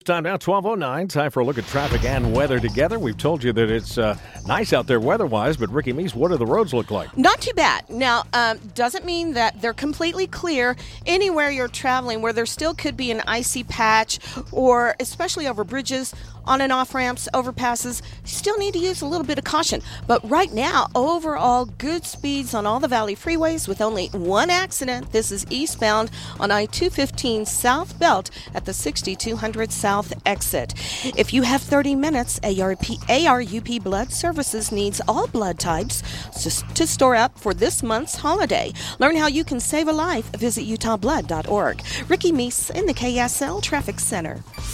Time now, 12:09. Time for a look at traffic and weather together. We've told you that it's nice out there weather-wise, but Ricky Meese, what do the roads look like? Not too bad. Now, doesn't mean that they're completely clear. Anywhere you're traveling where there still could be an icy patch, or especially over bridges, on and off ramps, overpasses, still need to use a little bit of caution. But right now, overall, good speeds on all the Valley freeways with only one accident. This is eastbound on I-215 South Belt at the 6200 South exit. If you have 30 minutes, ARUP Blood Services needs all blood types to store up for this month's holiday. Learn how you can save a life. Visit utahblood.org. Ricky Meese in the KSL Traffic Center.